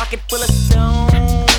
pocket full of stones.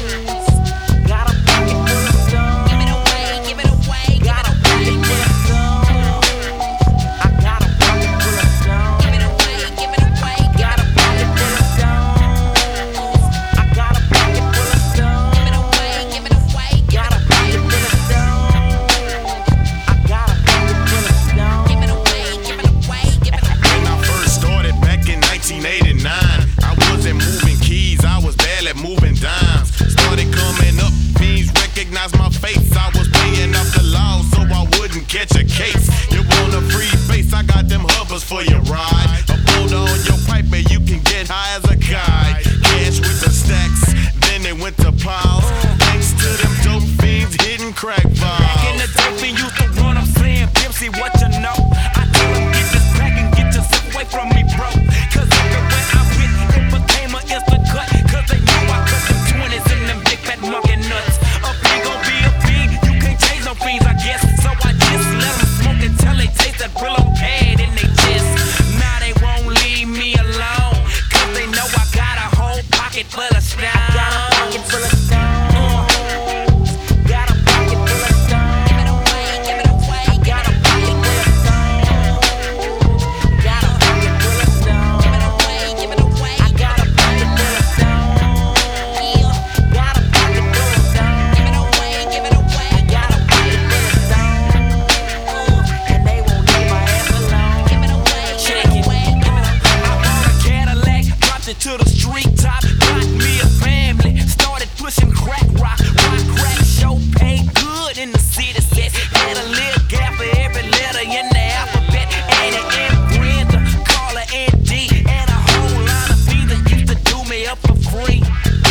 Got a pocket full of stones. Give it away, give it away, Got a pocket full of stones. I got a pocket full of stones. give it away, give it away. Got a pocket full of stones. I got a pocket full of stones. Give it away, give it away. Got a pocket full of stones. I got a pocket full of stones. Give it away, give it away, give it away. When I first started back in 1989, I wasn't moving keys, I was barely moving dimes. Started coming up, fiends recognized my face. I was paying off the law so I wouldn't catch a case. You want a free face, I got them hovers for your ride. A boulder on your pipe and you can get high as a kite. Cash with the stacks, then it went to piles. Thanks to them dope fiends hitting crack Back in the vials. day, when used to run, I'm saying, Pimsy, what you know? I tell them, get this crack and get yourself away from me, bro. Cause everywhere I went, it became an instant cut. Cause they knew I cut them 20s and them big fat monkey nuts. A fiend gon' be a fiend, you can't change no fiends, I guess. So I just let them smoke until they taste that Brillo pad in they chest. Now they won't leave me alone. Cause they know I got a whole pocket full of stones. Got a pocket full of stones. Got a pocket full of stones. Give it away, give it away. I got a pocket full of stones. Got a pocket full of stones. Give it away, give it away. I got a pocket full of stones. Yeah. Got a pocket full of stones. Give it away, give it away. I got a pocket full of stones. And they won't leave my ass alone. Give it away, Check it. I bought a Cadillac, dropped it to the street top, got me a family, started pushing crack rock. Rock crack show paid good in the city set. Had a little gap for every letter in the alphabet. Annie and Brenda, Carla and D, and a whole lot of fiends that used to do me up for free.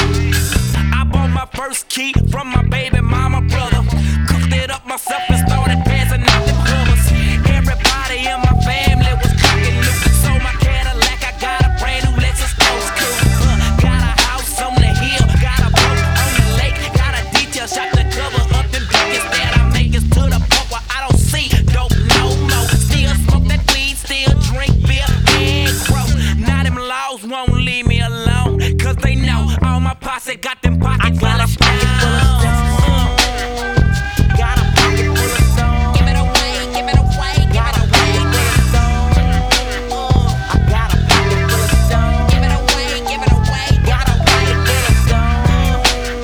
I bought my first key from my baby mama brother. Cooked it up myself and started passing out them covers. Everybody in my family was cooking loose. So my Cadillac, I got a brand new Lexus Ghost Coupe. Got a house on the hill, got a boat on the lake, got a detail shop to cover up them buckets that I make it to the point where I don't see dope no more. Still smoke that weed, still drink beer and grow. Now them laws won't leave me alone, cause they know all my posse got them pockets full Got a of pocket full of stones. Got a pocket full of stones. give it away, give it away, give Got it a pocket away. full of stones. I got a pocket full of stones. Give it away, give it away. Got a pocket full of stones.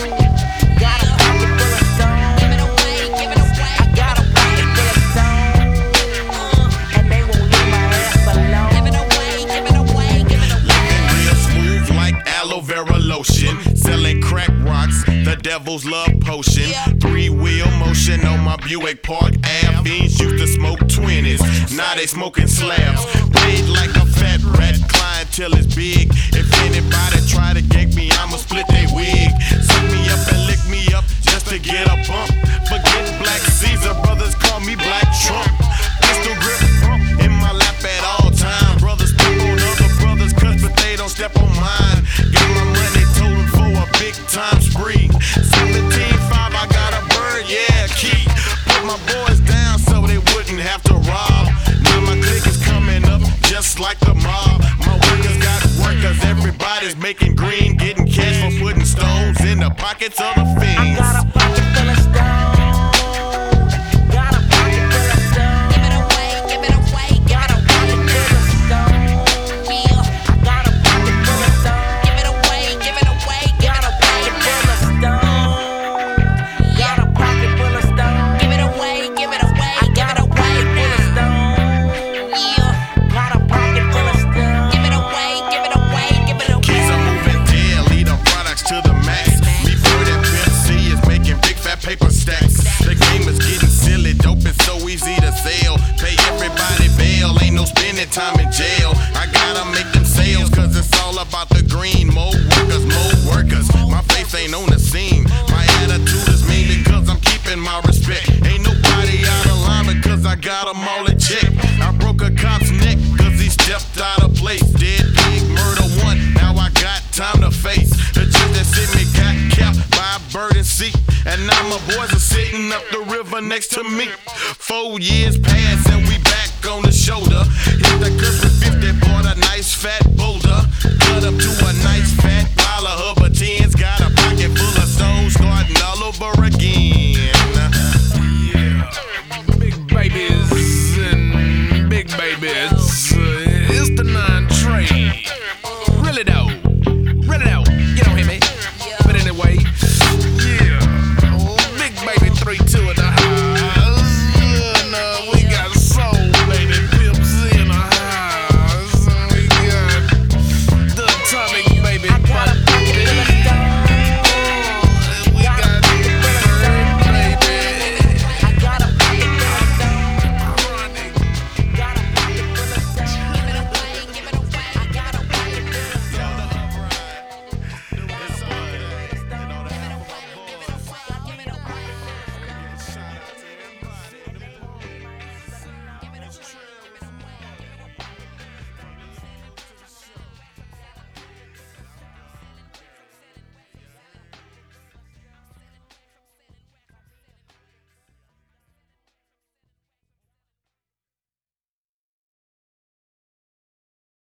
Got a pocket full of stones. Give it away, give it away. I got a pocket full of stones. And they won't leave my ass alone. Give it away, give it away, give it away. Real smooth like aloe vera lotion. Selling crack rocks, the devil's love potion. Three-wheel motion on my Buick Park Ave. Fiends used to smoke 20s, now they smoking slabs. Paid like a fat rat, clientele is big. If anybody try to gank me, I'ma split they wig. Suck me up and lick me up just to get a bump. Forget Black Caesar, brothers call me Black Trump. Pistol grip in my lap at all times. Brothers step on other brothers' cuts, but they don't step on mine. Got my money totaled for a big time spree. 17.5, I got a bird, yeah, key. Put my boys down so they wouldn't have to rob. Now my clique is coming up just like the mob. My workers got workers, everybody's making green, getting cash for putting stones in the pockets of the I fiends. got a pocket full of stones. Got a pocket full of stones. Give it away, give it away. Got a pocket full of stones. Yeah. I got a pocket full of stones. Give it away, give it away. Got a pocket full of stones. Got a pocket full of stones. Give it away, give it away. I Give got it a pocket full away. of stones. Yeah. Got a pocket full of stones. Give it away, give it away, give it Keys are away. moving dead, lead our products to the max. Me Bird and Pimp C is making big fat paper stacks. The game is getting silly, dope is so easy to sell. Pay everybody bail, ain't no spending time in jail. I gotta make them sales, cause it's all about the green. More workers, more workers. My face ain't on the scene. My attitude is mean because I'm keeping my respect. Ain't nobody out of line because I got them all in check. I broke a cop's neck cause he stepped out of place. Dead pig, murder one, now I got time to face. The judge that sent me got capped by a bird and sea. And now my boys are sitting up the river next to me. 4 years passed and we back on the shoulder. Hit the curse with 50, bought a nice fat bullet.